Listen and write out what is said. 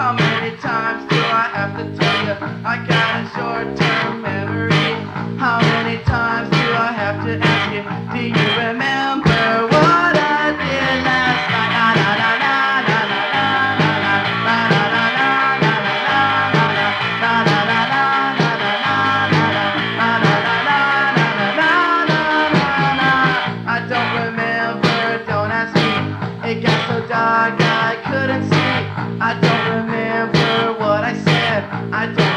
How many times do I have to tell you I got a short-term memory? How many times do I have to ask you, do you remember what I did last night? Na na na na na na na na na na na na na na. I don't remember, don't ask me. It got so dark I couldn't see. I don't remember what I said. I don't